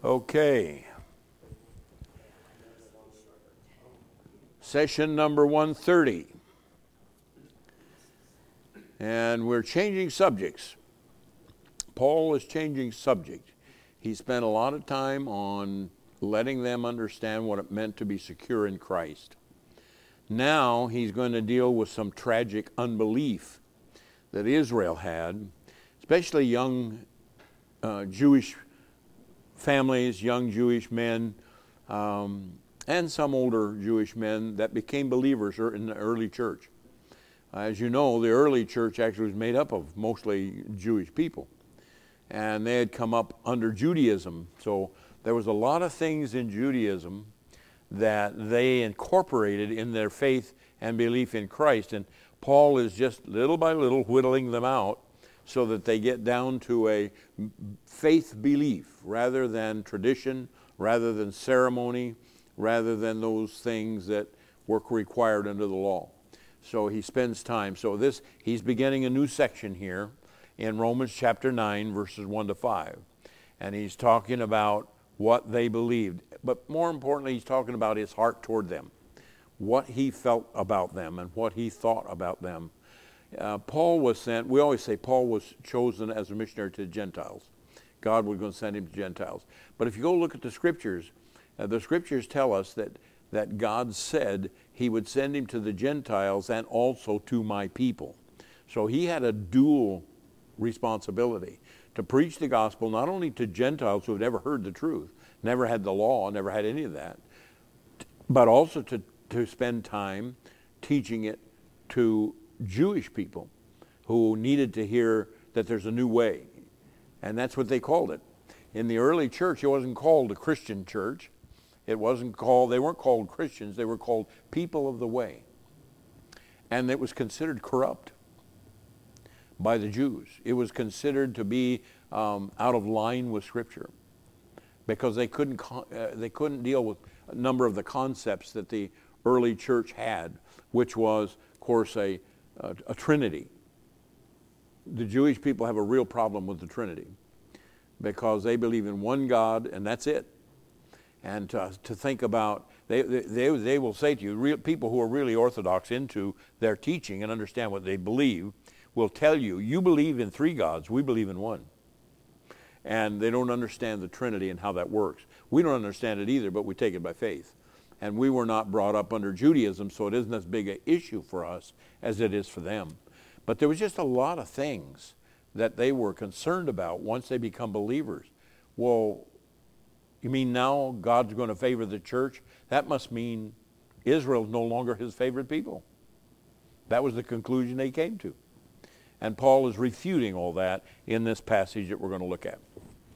Okay. Session number 130. And we're changing subjects. Paul is changing subject. He spent a lot of time on letting them understand what it meant to be secure in Christ. Now he's going to deal with some tragic unbelief that Israel had, especially young Jewish families, young Jewish men, and some older Jewish men that became believers in the early church. As you know, the early church actually was made up of mostly Jewish people. And they had come up under Judaism. So there was a lot of things in Judaism that they incorporated in their faith and belief in Christ. And Paul is just little by little whittling them out so that they get down to a faith belief rather than tradition, rather than ceremony, rather than those things that were required under the law. So he spends time. So he's beginning a new section here in Romans chapter 9, verses 1 to 5. And he's talking about what they believed. But more importantly, he's talking about his heart toward them, what he felt about them and what he thought about them. Paul was sent, we always say Paul was chosen as a missionary to the Gentiles. God was going to send him to Gentiles. But if you go look at the scriptures tell us that God said he would send him to the Gentiles and also to my people. So he had a dual responsibility to preach the gospel not only to Gentiles who had never heard the truth, never had the law, never had any of that, but also to spend time teaching it to Jewish people who needed to hear that there's a new way. And that's what they called it. In the early church, it wasn't called a Christian church. They weren't called Christians, they were called people of the way. And it was considered corrupt by the Jews. It was considered to be out of line with Scripture because they couldn't deal with a number of the concepts that the early church had, which was, of course, a Trinity. The Jewish people have a real problem with the Trinity because they believe in one God and that's it. And to think about, they will say to you, people who are really orthodox into their teaching and understand what they believe will tell you, you believe in three gods, we believe in one. And they don't understand the Trinity and how that works. We don't understand it either, but we take it by faith. And we were not brought up under Judaism, so it isn't as big an issue for us as it is for them. But there was just a lot of things that they were concerned about once they become believers. Well, you mean now God's going to favor the church? That must mean Israel's no longer his favorite people. That was the conclusion they came to. And Paul is refuting all that in this passage that we're going to look at.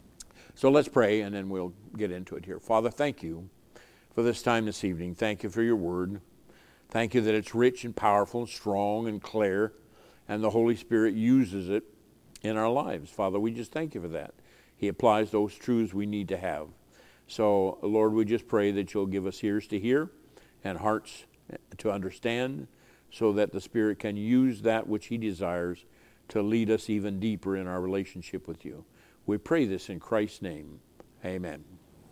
So let's pray and then we'll get into it here. Father, thank you for this time this evening. Thank you for your word. Thank you that it's rich and powerful and strong and clear, and the Holy Spirit uses it in our lives. Father, we just thank you for that. He applies those truths we need to have. So, Lord, we just pray that you'll give us ears to hear and hearts to understand so that the Spirit can use that which he desires to lead us even deeper in our relationship with you. We pray this in Christ's name. Amen.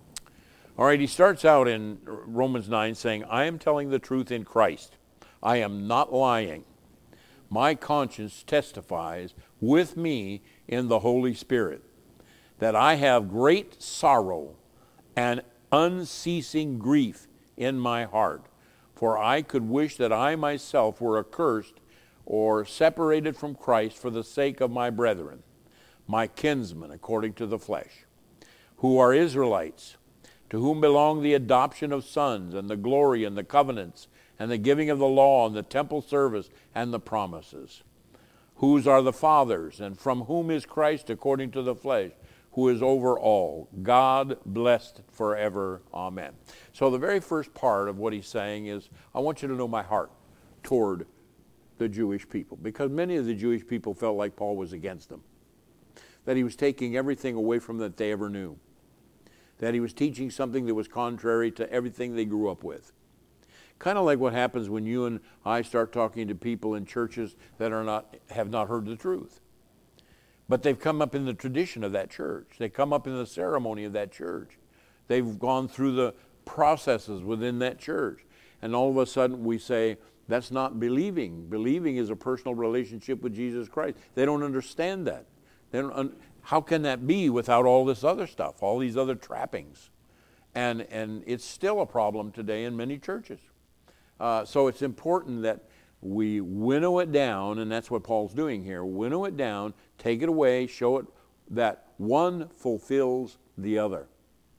All right, he starts out in Romans 9 saying, I am telling the truth in Christ. I am not lying. My conscience testifies with me in the Holy Spirit that I have great sorrow and unceasing grief in my heart. For I could wish that I myself were accursed or separated from Christ for the sake of my brethren, my kinsmen according to the flesh, who are Israelites, to whom belong the adoption of sons and the glory and the covenants and the giving of the law and the temple service and the promises, whose are the fathers, and from whom is Christ according to the flesh, who is over all, God blessed forever. Amen. So the very first part of what he's saying is, I want you to know my heart toward the Jewish people, because many of the Jewish people felt like Paul was against them, that he was taking everything away from them that they ever knew, that he was teaching something that was contrary to everything they grew up with. Kind of like what happens when you and I start talking to people in churches that have not heard the truth. But they've come up in the tradition of that church. They come up in the ceremony of that church. They've gone through the processes within that church. And all of a sudden we say, that's not believing. Believing is a personal relationship with Jesus Christ. They don't understand that. How can that be without all this other stuff, all these other trappings? And it's still a problem today in many churches. So it's important that we winnow it down, and that's what Paul's doing here. Winnow it down, take it away, show it that one fulfills the other.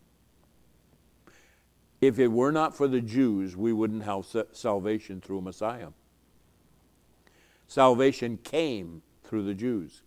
If it were not for the Jews, we wouldn't have salvation through Messiah. Salvation came through the Jews.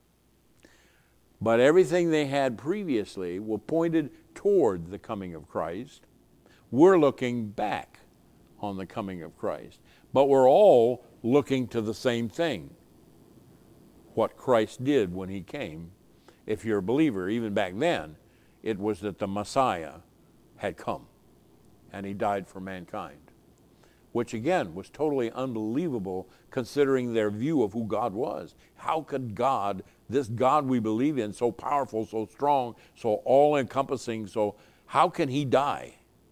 But everything they had previously were pointed toward the coming of Christ. We're looking back on the coming of Christ. But we're all looking to the same thing. What Christ did when he came. If you're a believer, even back then, it was that the Messiah had come. And he died for mankind. Which again was totally unbelievable considering their view of who God was. How could God, this God we believe in, so powerful, so strong, so all-encompassing, so how can he die?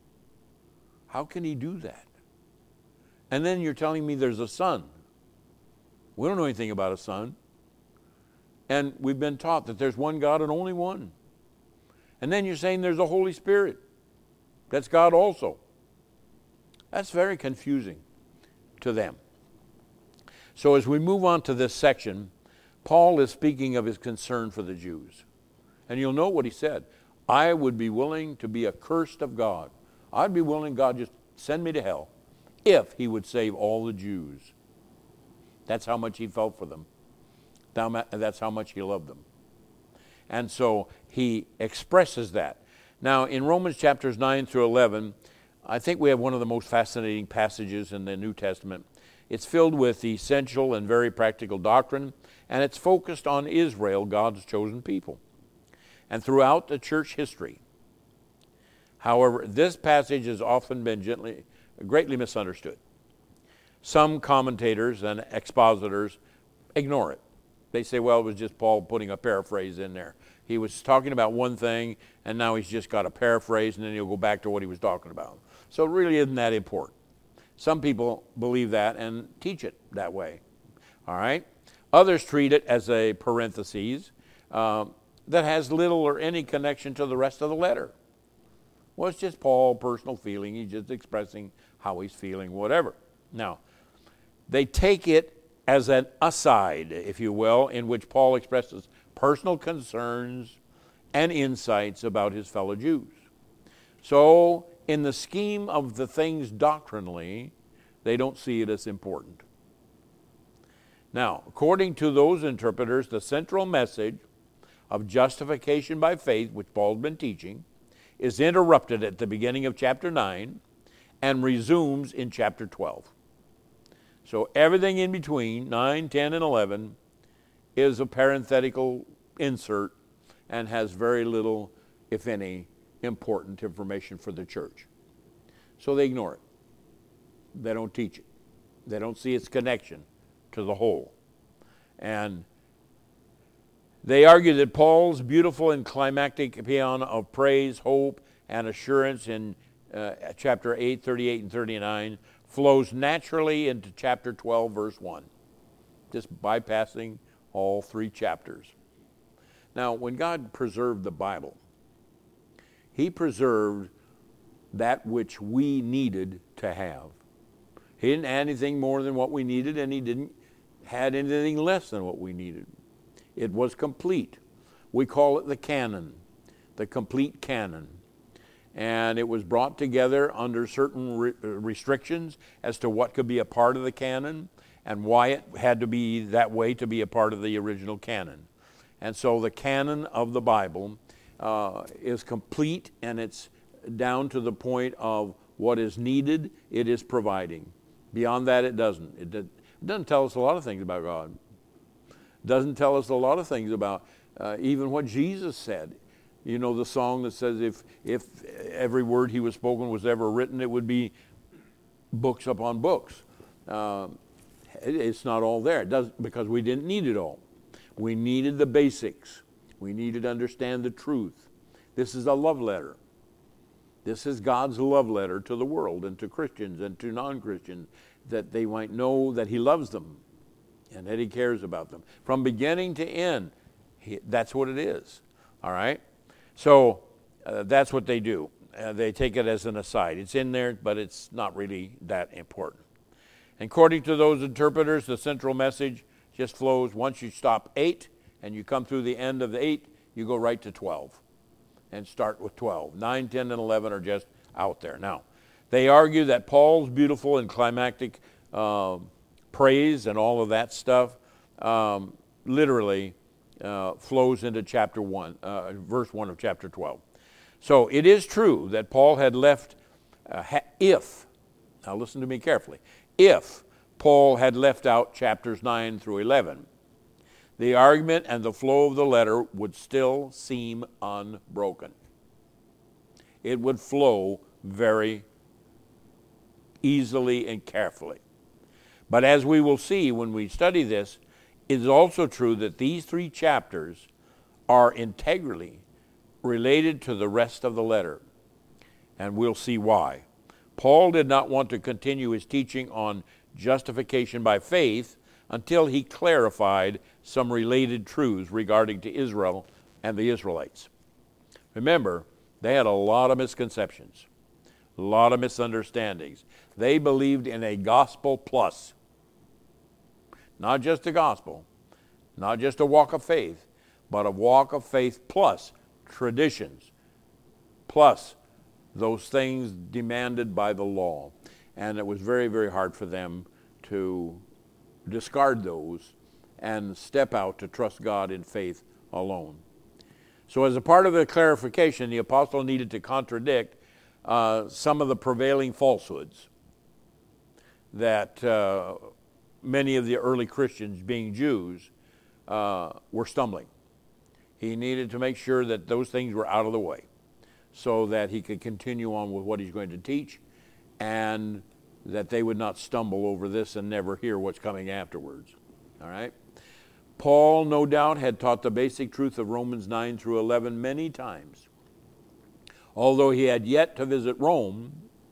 How can he do that? And then you're telling me there's a son. We don't know anything about a son. And we've been taught that there's one God and only one. And then you're saying there's a Holy Spirit. That's God also. That's very confusing to them. So as we move on to this section, Paul is speaking of his concern for the Jews. And you'll note what he said. I would be willing to be accursed of God. I'd be willing God just send me to hell if he would save all the Jews. That's how much he felt for them. That's how much he loved them. And so he expresses that. Now, in Romans chapters 9 through 11, I think we have one of the most fascinating passages in the New Testament. It's filled with essential and very practical doctrine, and it's focused on Israel, God's chosen people, and throughout the church history. However, this passage has often been greatly misunderstood. Some commentators and expositors ignore it. They say, well, it was just Paul putting a paraphrase in there. He was talking about one thing, and now he's just got a paraphrase, and then he'll go back to what he was talking about. So it really isn't that important. Some people believe that and teach it that way. All right? Others treat it as a parenthesis that has little or any connection to the rest of the letter. Well, it's just Paul's personal feeling. He's just expressing how he's feeling, whatever. Now, they take it as an aside, if you will, in which Paul expresses personal concerns and insights about his fellow Jews. So, in the scheme of the things doctrinally, they don't see it as important. Now, according to those interpreters, the central message of justification by faith, which Paul's been teaching, is interrupted at the beginning of chapter 9 and resumes in chapter 12. So everything in between, 9, 10, and 11, is a parenthetical insert and has very little, if any, important information for the church. So they ignore it. They don't teach it. They don't see its connection to the whole. And they argue that Paul's beautiful and climactic paean of praise, hope, and assurance in chapter 8, 38, and 39 flows naturally into chapter 12, verse 1, just bypassing all three chapters. Now, when God preserved the Bible, he preserved that which we needed to have. He didn't add anything more than what we needed, and he didn't add anything less than what we needed. It was complete. We call it the canon, the complete canon. And it was brought together under certain restrictions as to what could be a part of the canon and why it had to be that way to be a part of the original canon. And so the canon of the Bible is complete, and it's down to the point of what is needed, it is providing. Beyond that, it doesn't. It doesn't tell us a lot of things about God. It doesn't tell us a lot of things about even what Jesus said. You know the song that says if every word he was spoken was ever written, it would be books upon books. It's not all there. It does, because we didn't need it all. We needed the basics. We needed to understand the truth. This is a love letter. This is God's love letter to the world and to Christians and to non-Christians, that they might know that he loves them and that he cares about them. From beginning to end, that's what it is. All right? So that's what they do. They take it as an aside. It's in there, but it's not really that important. According to those interpreters, the central message just flows. Once you stop 8 and you come through the end of the 8, you go right to 12 and start with 12. 9, 10, and 11 are just out there. Now, they argue that Paul's beautiful and climactic praise and all of that stuff literally flows into chapter 1, verse 1 of chapter 12. So it is true that Paul had left, now listen to me carefully, if Paul had left out chapters 9 through 11, the argument and the flow of the letter would still seem unbroken. It would flow very easily and carefully. But as we will see when we study this, it is also true that these 3 chapters are integrally related to the rest of the letter. And we'll see why. Paul did not want to continue his teaching on justification by faith until he clarified some related truths regarding to Israel and the Israelites. Remember, they had a lot of misconceptions, a lot of misunderstandings. They believed in a gospel plus. Not just a gospel, not just a walk of faith, but a walk of faith plus traditions, plus those things demanded by the law. And it was very, very hard for them to discard those and step out to trust God in faith alone. So as a part of the clarification, the apostle needed to contradict some of the prevailing falsehoods that many of the early Christians, being Jews, were stumbling. He needed to make sure that those things were out of the way so that he could continue on with what he's going to teach, and that they would not stumble over this and never hear what's coming afterwards. All right? Paul, no doubt, had taught the basic truth of Romans 9 through 11 many times. Although he had yet to visit Rome,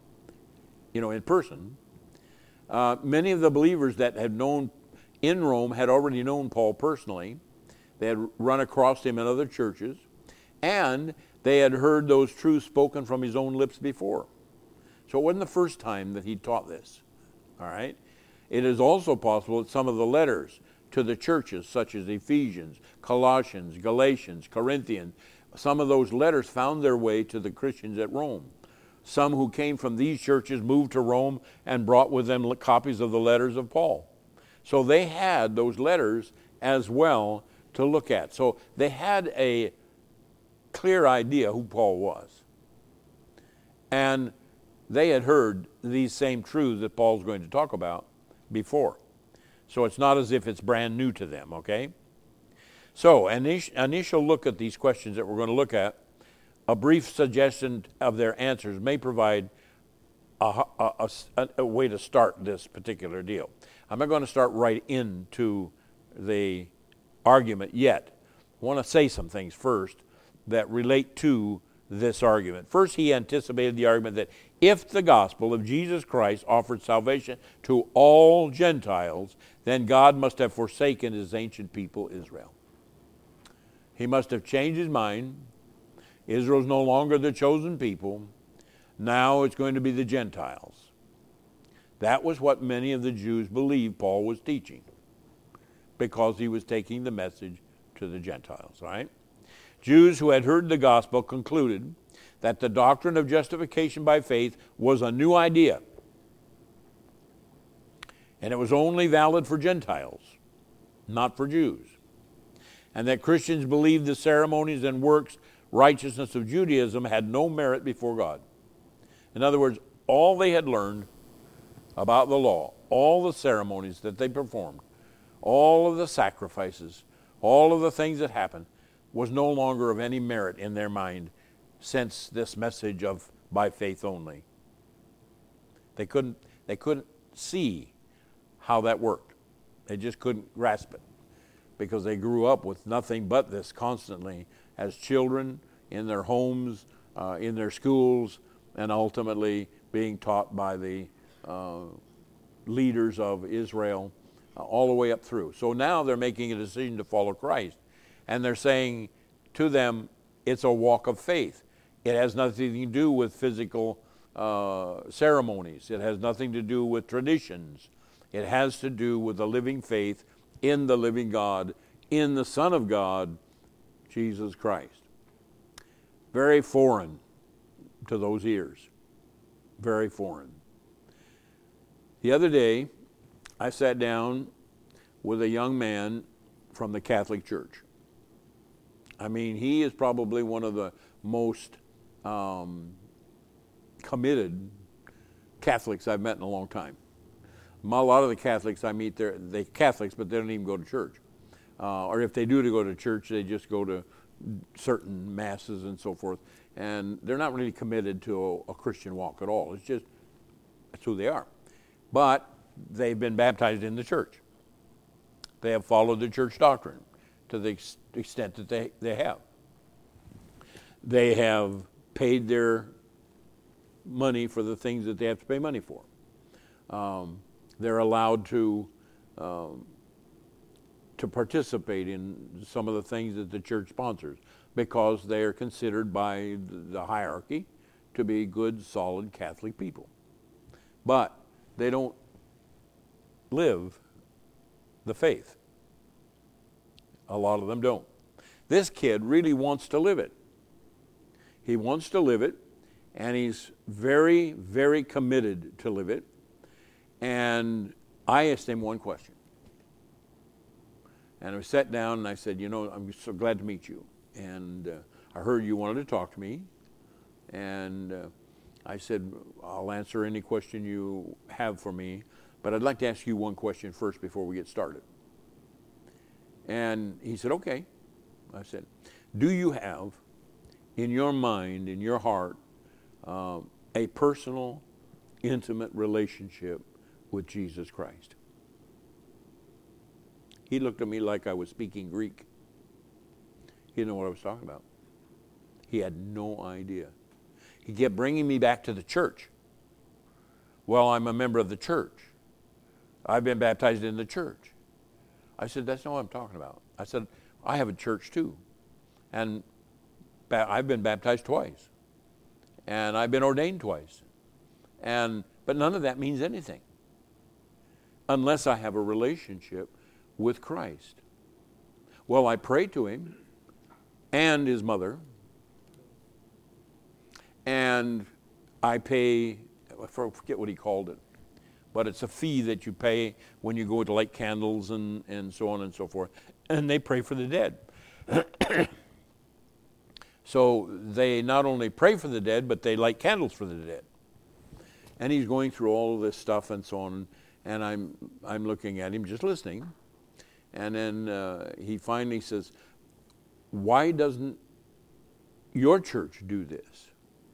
in person, many of the believers that had known in Rome had already known Paul personally. They had run across him in other churches, and they had heard those truths spoken from his own lips before. So it wasn't the first time that he taught this. All right? It is also possible that some of the letters to the churches, such as Ephesians, Colossians, Galatians, Corinthians, some of those letters found their way to the Christians at Rome. Some who came from these churches moved to Rome and brought with them copies of the letters of Paul. So they had those letters as well to look at. So they had a clear idea who Paul was. And they had heard these same truths that Paul's going to talk about before. So it's not as if it's brand new to them, okay? So an initial look at these questions that we're going to look at, a brief suggestion of their answers may provide a way to start this particular deal. I'm not going to start right into the argument yet. I want to say some things first that relate to this argument. First, he anticipated the argument that if the gospel of Jesus Christ offered salvation to all Gentiles, then God must have forsaken his ancient people, Israel. He must have changed his mind. Israel's no longer the chosen people. Now it's going to be the Gentiles. That was what many of the Jews believed Paul was teaching, because he was taking the message to the Gentiles, right? Jews who had heard the gospel concluded that the doctrine of justification by faith was a new idea, and it was only valid for Gentiles, not for Jews, and that Christians believed the ceremonies and works righteousness of Judaism had no merit before God. In other words, all they had learned about the law, all the ceremonies that they performed, all of the sacrifices, all of the things that happened, was no longer of any merit in their mind since this message of by faith only. They couldn't see how that worked. They just couldn't grasp it, because they grew up with nothing but this constantly as children, in their homes, in their schools, and ultimately being taught by the leaders of Israel all the way up through. So now they're making a decision to follow Christ. And they're saying to them, it's a walk of faith. It has nothing to do with physical ceremonies. It has nothing to do with traditions. It has to do with the living faith in the living God, in the Son of God, Jesus Christ. Very foreign to those ears. Very foreign. The other day, I sat down with a young man from the Catholic Church. I mean, he is probably one of the most committed Catholics I've met in a long time. A lot of the Catholics I meet, they're Catholics, but they don't even go to church. Or if they do to go to church, they just go to certain masses and so forth. And they're not really committed to a Christian walk at all. It's just, that's who they are. But they've been baptized in the church. They have followed the church doctrine to the extent that they have. They have paid their money for the things that they have to pay money for. They're allowed to participate in some of the things that the church sponsors because they are considered by the hierarchy to be good, solid Catholic people. But they don't live the faith. A lot of them don't. This kid really wants to live it. He wants to live it, and he's very, very committed to live it. And I asked him one question. And I sat down and I said, I'm so glad to meet you. And I heard you wanted to talk to me. And I said, I'll answer any question you have for me, but I'd like to ask you one question first before we get started. And he said, okay. I said, do you have in your mind, in your heart, a personal, intimate relationship with Jesus Christ? He looked at me like I was speaking Greek. He didn't know what I was talking about. He had no idea. He kept bringing me back to the church. Well, I'm a member of the church. I've been baptized in the church. I said, that's not what I'm talking about. I said, I have a church too. And I've been baptized twice. And I've been ordained twice. But none of that means anything unless I have a relationship with Christ. Well, I pray to him and his mother, and I pay, I forget what he called it, but it's a fee that you pay when you go to light candles and so on and so forth. And they pray for the dead. So they not only pray for the dead, but they light candles for the dead. And he's going through all of this stuff and so on, and I'm looking at him, just listening. And then he finally says, why doesn't your church do this?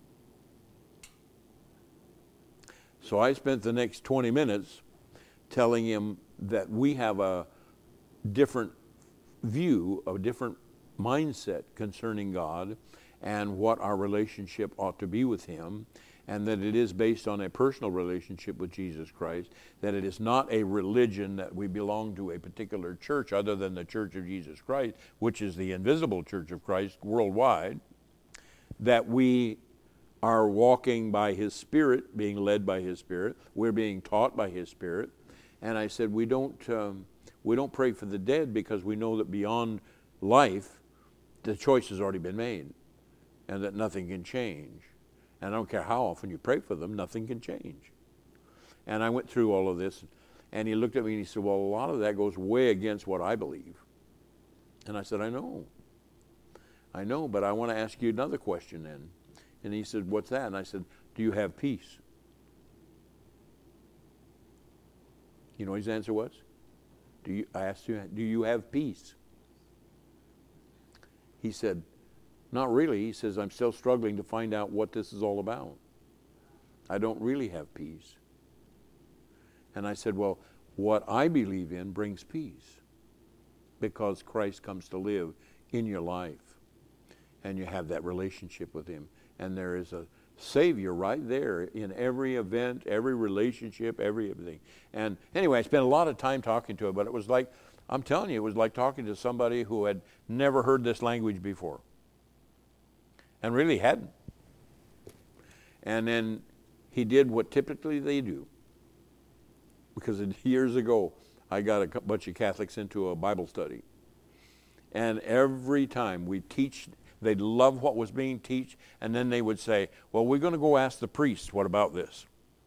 So I spent the next 20 minutes telling him that we have a different view, a different mindset concerning God and what our relationship ought to be with him, and that it is based on a personal relationship with Jesus Christ, that it is not a religion that we belong to a particular church other than the Church of Jesus Christ, which is the invisible Church of Christ worldwide, that we are walking by his Spirit, being led by his Spirit, we're being taught by his Spirit. And I said, we don't pray for the dead because we know that beyond life, the choice has already been made and that nothing can change. And I don't care how often you pray for them, nothing can change. And I went through all of this, and he looked at me and he said, well, a lot of that goes way against what I believe. And I said, I know, but I want to ask you another question then. And he said, what's that? And I said, do you have peace? You know what his answer was? I asked him, do you have peace? He said, not really. He says, I'm still struggling to find out what this is all about. I don't really have peace. And I said, well, what I believe in brings peace because Christ comes to live in your life and you have that relationship with him. And there is a Savior right there in every event, every relationship, everything. And anyway, I spent a lot of time talking to him, but it was like, I'm telling you, it was like talking to somebody who had never heard this language before. And really hadn't. And then he did what typically they do. Because years ago, I got a bunch of Catholics into a Bible study. And every time we teach, they'd love what was being taught, and then they would say, well, we're going to go ask the priest, what about this?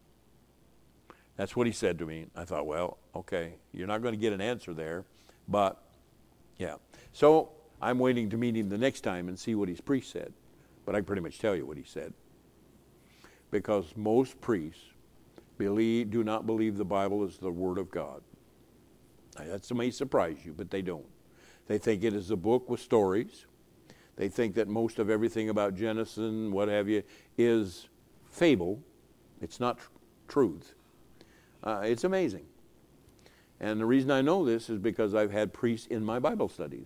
That's what he said to me. I thought, well, okay, you're not going to get an answer there, but yeah. So I'm waiting to meet him the next time and see what his priest said. But I can pretty much tell you what he said. Because most priests do not believe the Bible is the Word of God. Now, that may surprise you, but they don't. They think it is a book with stories. They think that most of everything about Genesis and what have you is fable. It's not truth. It's amazing. And the reason I know this is because I've had priests in my Bible studies.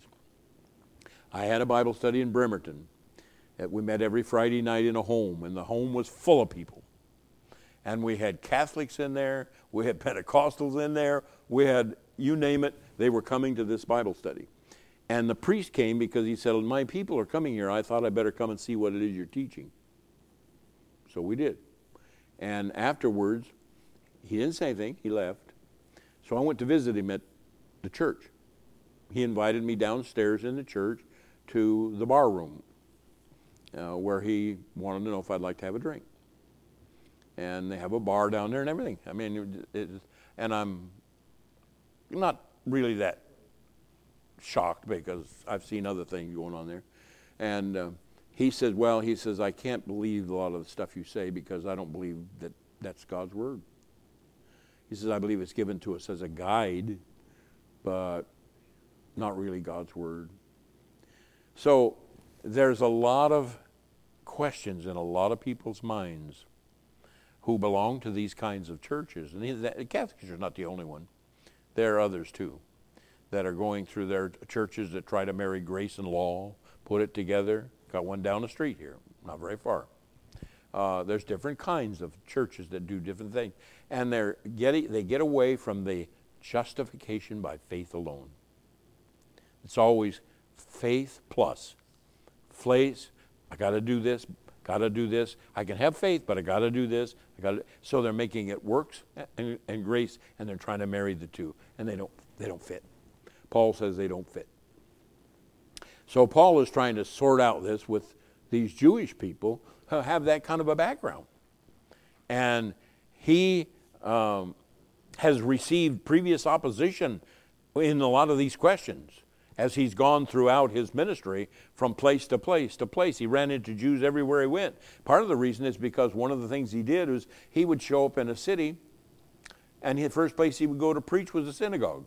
I had a Bible study in Bremerton that we met every Friday night in a home, and the home was full of people. And we had Catholics in there, we had Pentecostals in there, we had, you name it, they were coming to this Bible study. And the priest came because he said, my people are coming here. I thought I'd better come and see what it is you're teaching. So we did. And afterwards, he didn't say anything. He left. So I went to visit him at the church. He invited me downstairs in the church to the bar room where he wanted to know if I'd like to have a drink. And they have a bar down there and everything. I mean, and I'm not really that shocked because I've seen other things going on there. And he said, I can't believe a lot of the stuff you say because I don't believe that that's God's word. He says, I believe it's given to us as a guide, but not really God's word. So there's a lot of questions in a lot of people's minds who belong to these kinds of churches. And the Catholics are not the only one. There are others too that are going through their churches that try to marry grace and law, put it together. Got one down the street here, not very far. There's different kinds of churches that do different things. And they get away from the justification by faith alone. It's always faith plus. Faith, I got to do this, got to do this. I can have faith, but I got to do this. So they're making it works and grace, and they're trying to marry the two. And they don't fit. Paul says they don't fit. So Paul is trying to sort out this with these Jewish people who have that kind of a background. And he has received previous opposition in a lot of these questions as he's gone throughout his ministry from place to place to place. He ran into Jews everywhere he went. Part of the reason is because one of the things he did was he would show up in a city, and the first place he would go to preach was a synagogue.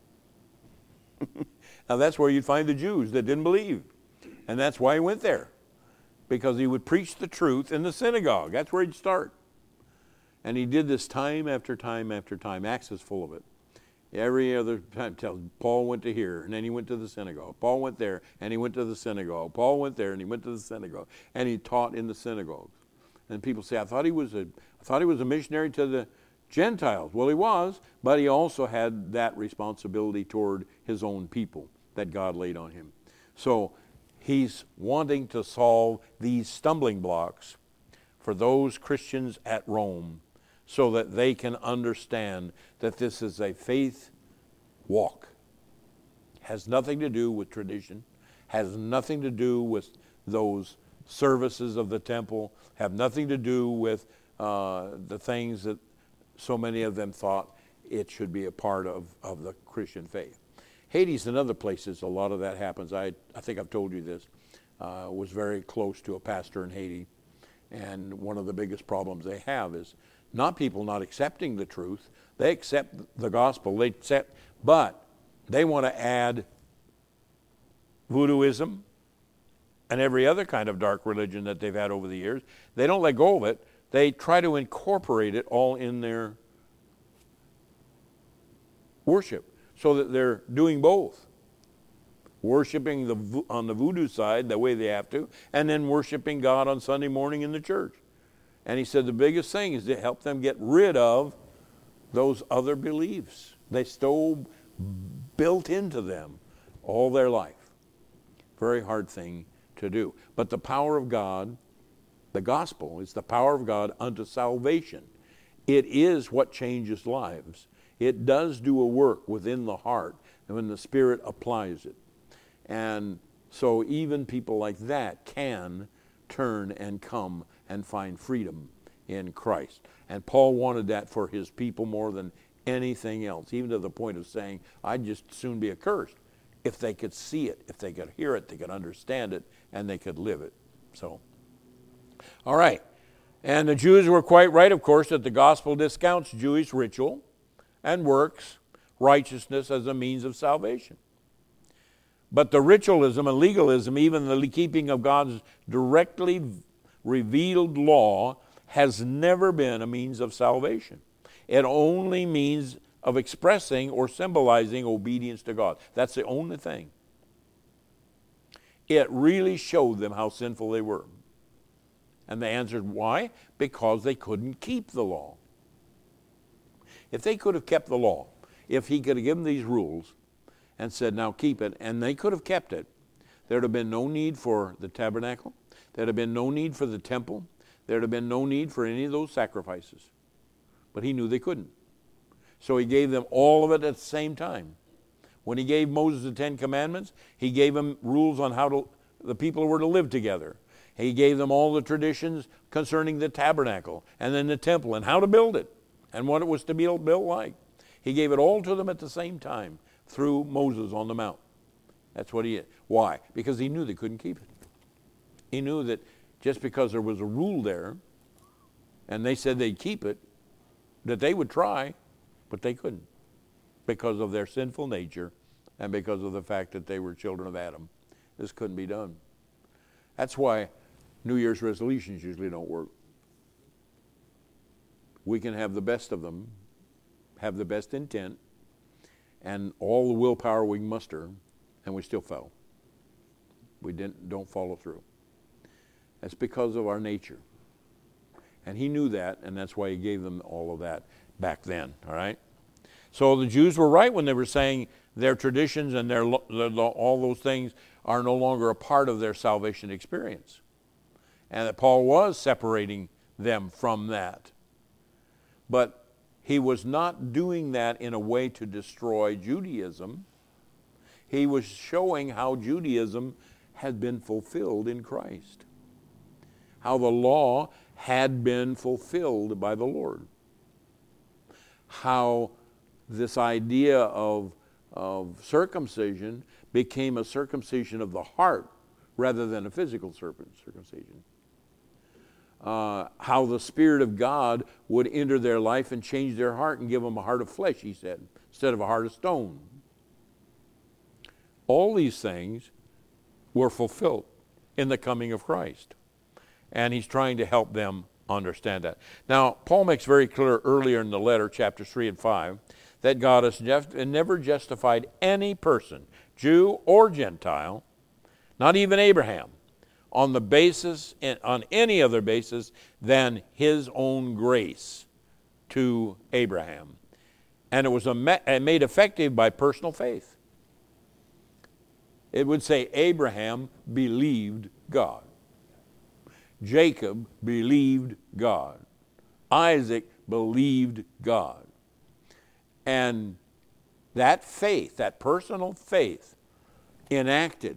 Now that's where you'd find the Jews that didn't believe. And that's why he went there. Because he would preach the truth in the synagogue. That's where he'd start. And he did this time after time after time. Acts is full of it. Every other time, Paul went to here, and then he went to the synagogue. Paul went there, and he went to the synagogue. Paul went there, and he went to the synagogue. And he taught in the synagogues. And people say, I thought he was a missionary to the Gentiles. Well, he was, but he also had that responsibility toward his own people that God laid on him. So he's wanting to solve these stumbling blocks for those Christians at Rome so that they can understand that this is a faith walk. Has nothing to do with tradition, has nothing to do with those services of the temple, have nothing to do with the things that so many of them thought it should be a part of the Christian faith. Haiti's and other places, a lot of that happens. I think I've told you this. Was very close to a pastor in Haiti. And one of the biggest problems they have is not people not accepting the truth. They accept the gospel. But they want to add voodooism and every other kind of dark religion that they've had over the years. They don't let go of it. They try to incorporate it all in their worship so that they're doing both. Worshiping on the voodoo side the way they have to, and then worshiping God on Sunday morning in the church. And he said the biggest thing is to help them get rid of those other beliefs. They still built into them all their life. Very hard thing to do. But the power of God, the gospel, is the power of God unto salvation. It is what changes lives. It does do a work within the heart and when the Spirit applies it. And so even people like that can turn and come and find freedom in Christ. And Paul wanted that for his people more than anything else, even to the point of saying, I'd just soon be accursed if they could see it, if they could hear it, they could understand it, and they could live it. So, all right. And the Jews were quite right, of course, that the gospel discounts Jewish ritual and works, righteousness as a means of salvation. But the ritualism and legalism, even the keeping of God's directly revealed law, has never been a means of salvation. It only means of expressing or symbolizing obedience to God. That's the only thing. It really showed them how sinful they were. And they answered, why? Because they couldn't keep the law. If they could have kept the law, if he could have given these rules and said, now keep it, and they could have kept it, there would have been no need for the tabernacle. There would have been no need for the temple. There would have been no need for any of those sacrifices. But he knew they couldn't. So he gave them all of it at the same time. When he gave Moses the 10 Commandments, he gave them rules on how the people were to live together. He gave them all the traditions concerning the tabernacle and then the temple and how to build it and what it was to be built like. He gave it all to them at the same time through Moses on the mount. That's what he did. Why? Because he knew they couldn't keep it. He knew that just because there was a rule there and they said they'd keep it, that they would try, but they couldn't because of their sinful nature and because of the fact that they were children of Adam. This couldn't be done. That's why New Year's resolutions usually don't work. We can have the best of them, have the best intent, and all the willpower we can muster, and we still fail. We don't follow through. That's because of our nature. And he knew that, and that's why he gave them all of that back then, all right? So the Jews were right when they were saying their traditions and all those things are no longer a part of their salvation experience. And that Paul was separating them from that. But he was not doing that in a way to destroy Judaism. He was showing how Judaism had been fulfilled in Christ. How the law had been fulfilled by the Lord. How this idea of circumcision became a circumcision of the heart rather than a physical circumcision. How the Spirit of God would enter their life and change their heart and give them a heart of flesh, he said, instead of a heart of stone. All these things were fulfilled in the coming of Christ. And he's trying to help them understand that. Now, Paul makes very clear earlier in the letter, chapters 3 and 5, that God has never justified any person, Jew or Gentile, not even Abraham, on any other basis than his own grace to Abraham. And it was made effective by personal faith. It would say Abraham believed God. Jacob believed God. Isaac believed God. And that faith, that personal faith, enacted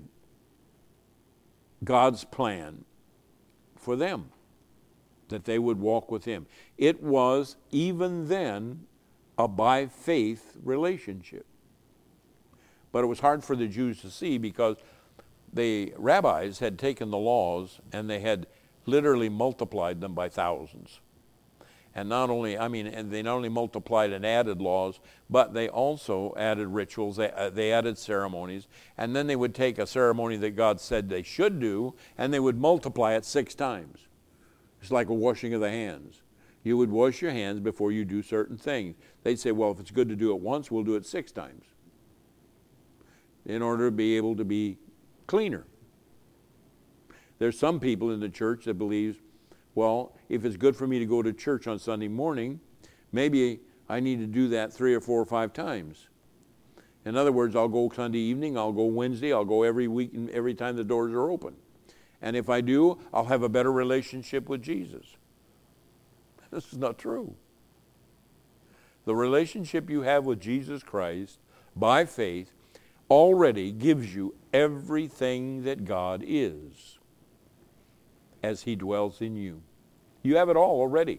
God's plan for them, that they would walk with him. It was, even then, a by faith relationship. But it was hard for the Jews to see because the rabbis had taken the laws and they had literally multiplied them by thousands. And they not only multiplied and added laws, but they also added rituals, they added ceremonies, and then they would take a ceremony that God said they should do, and they would multiply it 6 times. It's like a washing of the hands. You would wash your hands before you do certain things. They'd say, well, if it's good to do it once, we'll do it 6 times in order to be able to be cleaner. There's some people in the church that believes Well, if it's good for me to go to church on Sunday morning, maybe I need to do that 3 or 4 or 5 times. In other words, I'll go Sunday evening, I'll go Wednesday, I'll go every week and every time the doors are open. And if I do, I'll have a better relationship with Jesus. This is not true. The relationship you have with Jesus Christ by faith already gives you everything that God is as he dwells in you. You have it all already.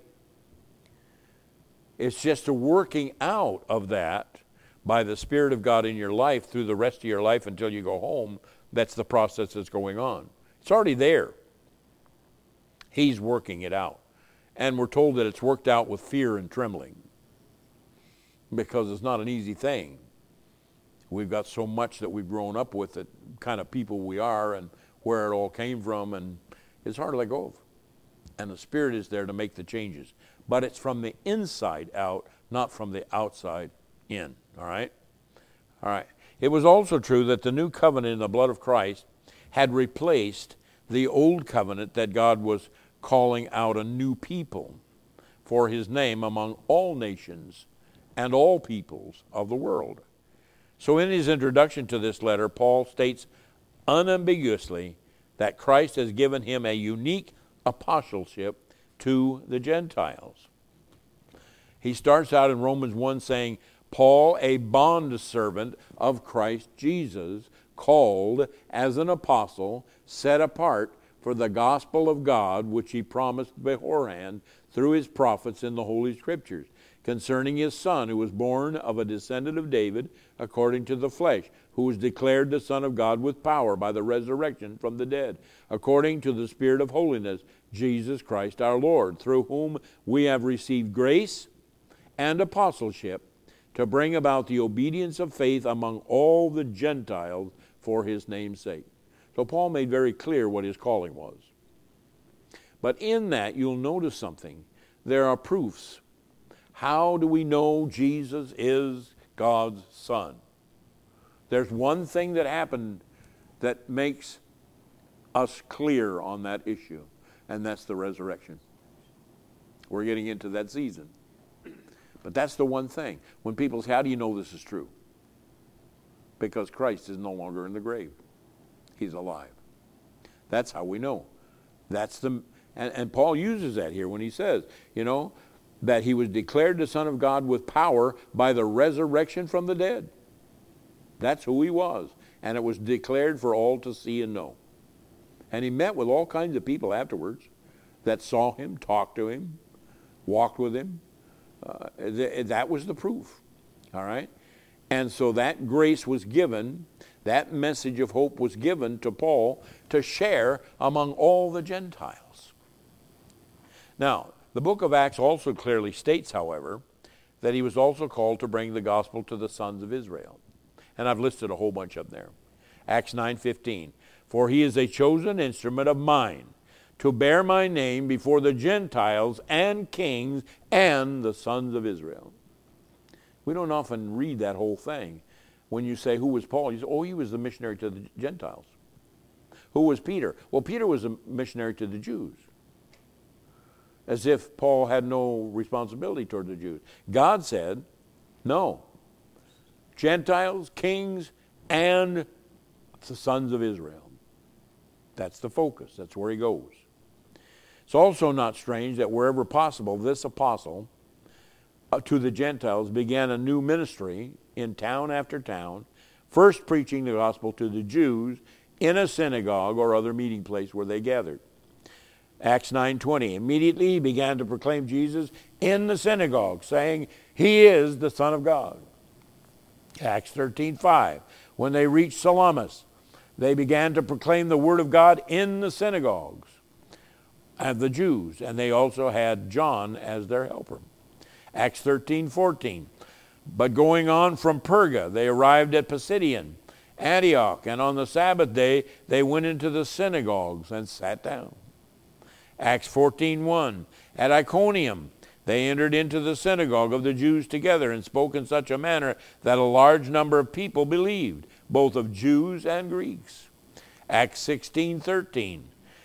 It's just a working out of that by the Spirit of God in your life through the rest of your life until you go home. That's the process that's going on. It's already there. He's working it out. And we're told that it's worked out with fear and trembling, because it's not an easy thing. We've got so much that we've grown up with, the kind of people we are and where it all came from, and it's hard to let go of. And the Spirit is there to make the changes. But it's from the inside out, not from the outside in. All right? All right. It was also true that the new covenant in the blood of Christ had replaced the old covenant that God was calling out a new people for his name among all nations and all peoples of the world. So in his introduction to this letter, Paul states unambiguously that Christ has given him a unique apostleship to the Gentiles. He starts out in Romans 1 saying, Paul, a bondservant of Christ Jesus, called as an apostle, set apart for the gospel of God, which he promised beforehand through his prophets in the Holy Scriptures, concerning his Son, who was born of a descendant of David, according to the flesh, who was declared the Son of God with power by the resurrection from the dead, according to the Spirit of holiness, Jesus Christ our Lord, through whom we have received grace and apostleship to bring about the obedience of faith among all the Gentiles for his name's sake. So Paul made very clear what his calling was. But in that, you'll notice something. There are proofs. How do we know Jesus is God's Son? There's one thing that happened that makes us clear on that issue, and that's the resurrection. We're getting into that season. But that's the one thing. When people say, how do you know this is true? Because Christ is no longer in the grave. He's alive. That's how we know. And Paul uses that here when he says, that he was declared the Son of God with power by the resurrection from the dead. That's who he was. And it was declared for all to see and know. And he met with all kinds of people afterwards that saw him, talked to him, walked with him. That was the proof. All right? And so that grace was given, that message of hope was given to Paul to share among all the Gentiles. Now, the book of Acts also clearly states, however, that he was also called to bring the gospel to the sons of Israel. And I've listed a whole bunch of them there. Acts 9:15, for he is a chosen instrument of mine to bear my name before the Gentiles and kings and the sons of Israel. We don't often read that whole thing. When you say, who was Paul? You say, he was the missionary to the Gentiles. Who was Peter? Well, Peter was a missionary to the Jews. As if Paul had no responsibility toward the Jews. God said, no. Gentiles, kings, and the sons of Israel. That's the focus. That's where he goes. It's also not strange that wherever possible, this apostle to the Gentiles began a new ministry in town after town, first preaching the gospel to the Jews in a synagogue or other meeting place where they gathered. Acts 9:20, immediately he began to proclaim Jesus in the synagogue, saying, he is the Son of God. Acts 13:5, when they reached Salamis, they began to proclaim the word of God in the synagogues of the Jews, and they also had John as their helper. Acts 13:14, but going on from Perga, they arrived at Pisidian, Antioch, and on the Sabbath day they went into the synagogues and sat down. Acts 14:1, at Iconium they entered into the synagogue of the Jews together and spoke in such a manner that a large number of people believed, both of Jews and Greeks. Acts 16:13,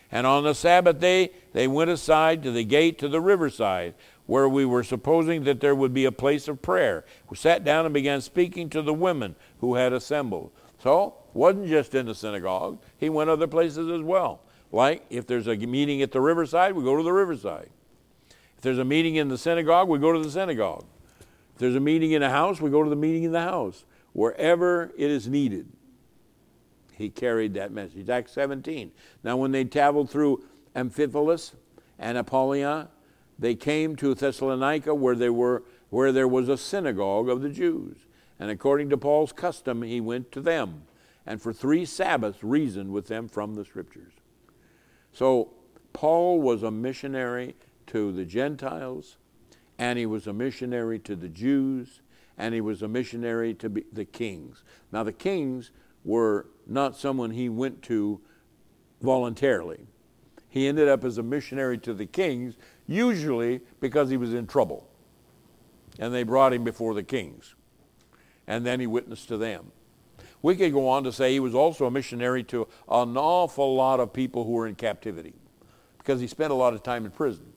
And on the Sabbath day, they went aside to the gate to the riverside, where we were supposing that there would be a place of prayer. We sat down and began speaking to the women who had assembled. So, wasn't just in the synagogue. He went other places as well. Like, if there's a meeting at the riverside, we go to the riverside. If there's a meeting in the synagogue, we go to the synagogue. If there's a meeting in a house, we go to the meeting in the house. Wherever it is needed, he carried that message. Acts 17. Now when they traveled through Amphipolis and Apollonia, they came to Thessalonica where there was a synagogue of the Jews. And according to Paul's custom, he went to them, and for 3 Sabbaths reasoned with them from the Scriptures. So Paul was a missionary to the Gentiles, and he was a missionary to the Jews, and he was a missionary to the kings. Now the kings were not someone he went to voluntarily. He ended up as a missionary to the kings, usually because he was in trouble. And they brought him before the kings. And then he witnessed to them. We could go on to say he was also a missionary to an awful lot of people who were in captivity, because he spent a lot of time in prison.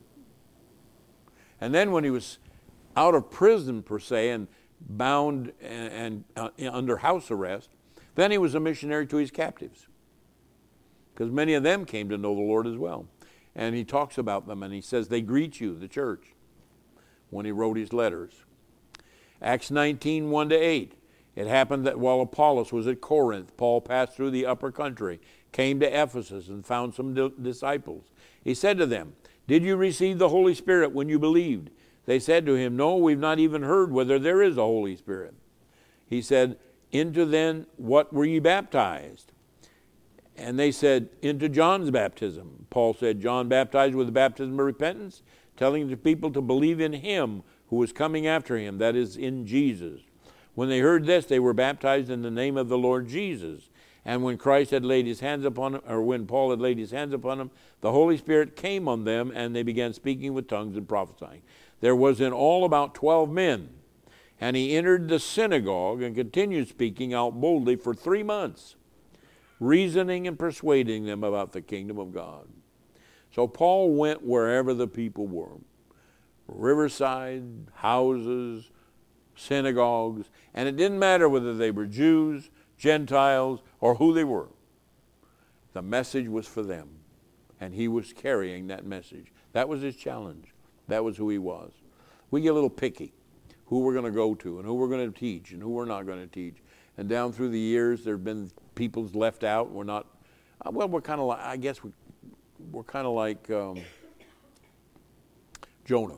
And then when he was out of prison, per se, and bound and under house arrest, then he was a missionary to his captives, because many of them came to know the Lord as well. And he talks about them, and he says they greet you, the church, when he wrote his letters. Acts 19, 1-8. It happened that while Apollos was at Corinth, Paul passed through the upper country, came to Ephesus, and found some disciples. He said to them, "Did you receive the Holy Spirit when you believed?" They said to him, "No, we've not even heard whether there is a Holy Spirit." He said, "Into then what were ye baptized?" And they said, "Into John's baptism." Paul said, "John baptized with the baptism of repentance, telling the people to believe in him who was coming after him, that is, in Jesus. When they heard this, they were baptized in the name of the Lord Jesus. And when Christ had laid his hands upon him, or when Paul had laid his hands upon them, the Holy Spirit came on them, and they began speaking with tongues and prophesying. There was in all about 12 men. And he entered the synagogue and continued speaking out boldly for 3 months, reasoning and persuading them about the kingdom of God. So Paul went wherever the people were. Riverside, houses, synagogues, and it didn't matter whether they were Jews, Gentiles, or who they were. The message was for them, and he was carrying that message. That was his challenge. That was who he was. We get a little picky, who we're going to go to, and who we're going to teach, and who we're not going to teach. And down through the years, there have been people's left out. We're not, well, we're kind of like, I guess we're kind of like Jonah.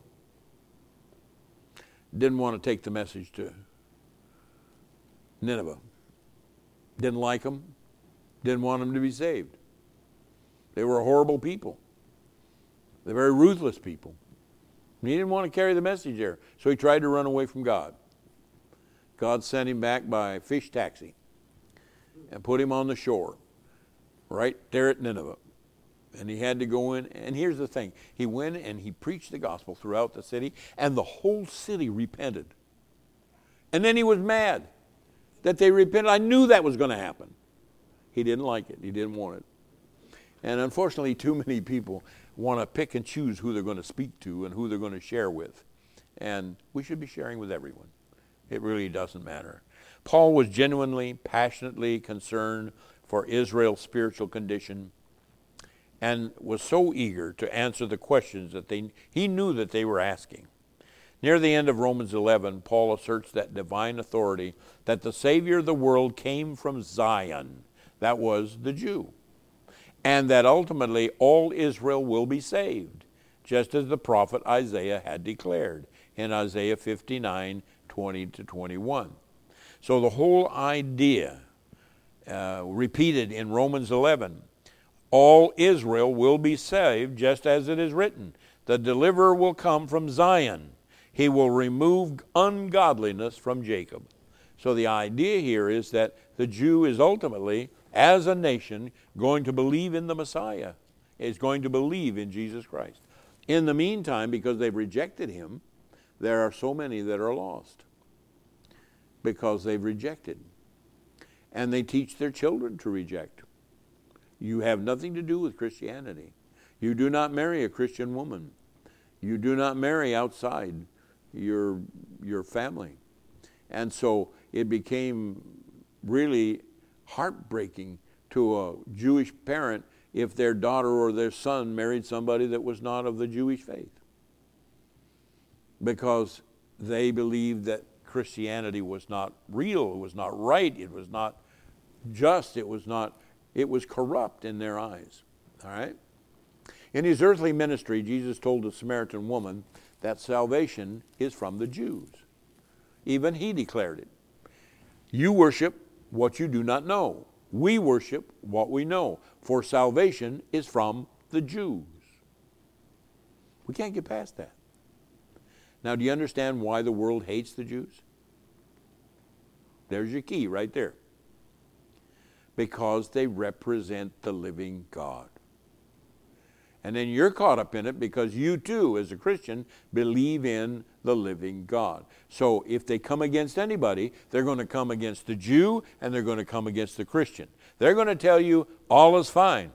Didn't want to take the message to Nineveh. Didn't like them. Didn't want them to be saved. They were horrible people. They're very ruthless people. And he didn't want to carry the message there, so he tried to run away from God. God sent him back by fish taxi and put him on the shore right there at Nineveh. And he had to go in. And here's the thing. He went and he preached the gospel throughout the city, and the whole city repented. And then he was mad that they repented. I knew that was going to happen. He didn't like it. He didn't want it. And unfortunately, too many people want to pick and choose who they're going to speak to and who they're going to share with. And we should be sharing with everyone. It really doesn't matter. Paul was genuinely, passionately concerned for Israel's spiritual condition, and was so eager to answer the questions that he knew that they were asking. Near the end of Romans 11, Paul asserts that divine authority, that the Savior of the world came from Zion, that was the Jew, and that ultimately all Israel will be saved, just as the prophet Isaiah had declared in Isaiah 59, 20-21. So the whole idea, repeated in Romans 11, all Israel will be saved, just as it is written. The deliverer will come from Zion. He will remove ungodliness from Jacob. So the idea here is that the Jew is ultimately, as a nation, going to believe in the Messiah, is going to believe in Jesus Christ. In the meantime, because they've rejected him, there are so many that are lost because they've rejected. And they teach their children to reject. You have nothing to do with Christianity. You do not marry a Christian woman. You do not marry outside your family. And so it became really heartbreaking to a Jewish parent if their daughter or their son married somebody that was not of the Jewish faith, because they believed that Christianity was not real, it was not right, it was not just, it was corrupt in their eyes. All right? In his earthly ministry, Jesus told the Samaritan woman that salvation is from the Jews. Even he declared it. You worship what you do not know. We worship what we know, for salvation is from the Jews. We can't get past that. Now, do you understand why the world hates the Jews? There's your key right there. Because they represent the living God. And then you're caught up in it because you too, as a Christian, believe in the living God. So if they come against anybody, they're going to come against the Jew and they're going to come against the Christian. They're going to tell you all is fine.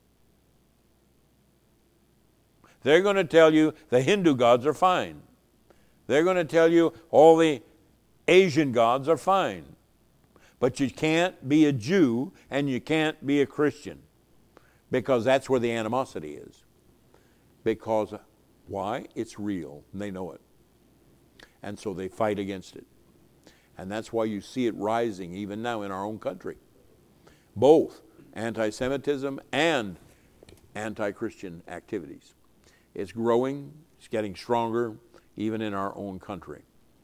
They're going to tell you the Hindu gods are fine. They're going to tell you all the Asian gods are fine. But you can't be a Jew and you can't be a Christian, because that's where the animosity is. Because why? It's real, and they know it. And so they fight against it. And that's why you see it rising even now in our own country. Both anti-Semitism and anti-Christian activities. It's growing, it's getting stronger, even in our own country.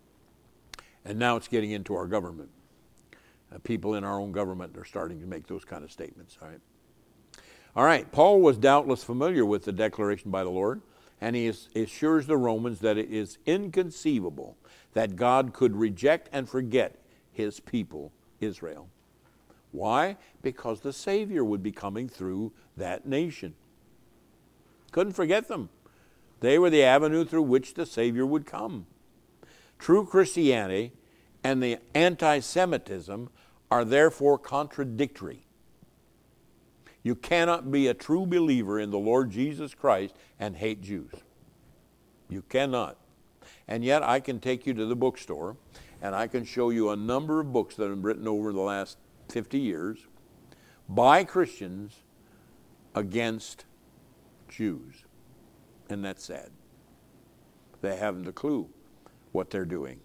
And now it's getting into our government. People in our own government are starting to make those kind of statements. All right, Paul was doubtless familiar with the declaration by the Lord, and he assures the Romans that it is inconceivable that God could reject and forget his people, Israel. Why? Because the Savior would be coming through that nation. Couldn't forget them. They were the avenue through which the Savior would come. True Christianity and the anti-Semitism are therefore contradictory. You cannot be a true believer in the Lord Jesus Christ and hate Jews. You cannot. And yet I can take you to the bookstore and I can show you a number of books that have been written over the last 50 years by Christians against Jews. And that's sad. They haven't a clue what they're doing.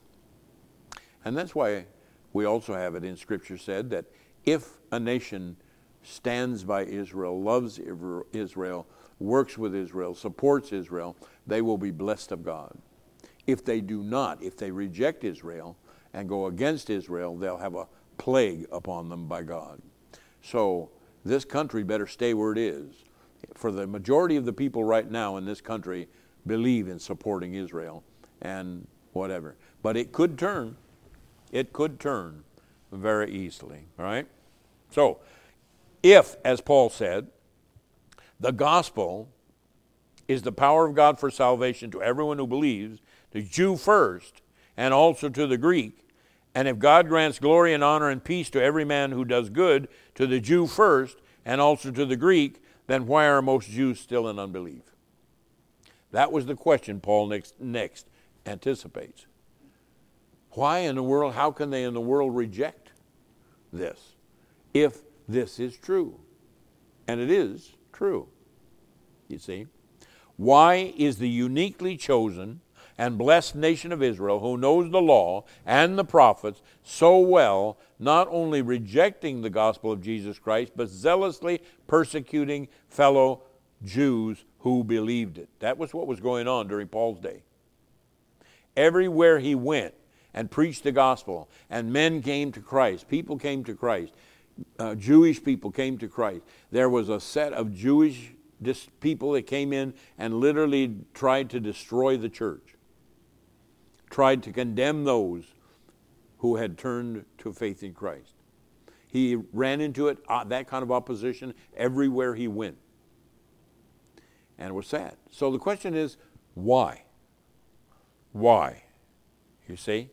And that's why we also have it in Scripture said that if a nation stands by Israel, loves Israel, works with Israel, supports Israel, they will be blessed of God. If they do not, if they reject Israel and go against Israel, they'll have a plague upon them by God. So this country better stay where it is. For the majority of the people right now in this country believe in supporting Israel and whatever. But it could turn. It could turn very easily. All right? So, if, as Paul said, the gospel is the power of God for salvation to everyone who believes, the Jew first, and also to the Greek, and if God grants glory and honor and peace to every man who does good, to the Jew first, and also to the Greek, then why are most Jews still in unbelief? That was the question Paul next anticipates. Why in the world, how can they in the world reject this if this is true? And it is true, you see. Why is the uniquely chosen and blessed nation of Israel, who knows the law and the prophets so well, not only rejecting the gospel of Jesus Christ, but zealously persecuting fellow Jews who believed it? That was what was going on during Paul's day. Everywhere he went and preached the gospel, and men came to Christ, people came to Christ, Jewish people came to Christ. There was a set of Jewish people that came in and literally tried to destroy the church, tried to condemn those who had turned to faith in Christ. He ran into it, that kind of opposition, everywhere he went. And it was sad. So the question is, why? Why? You see?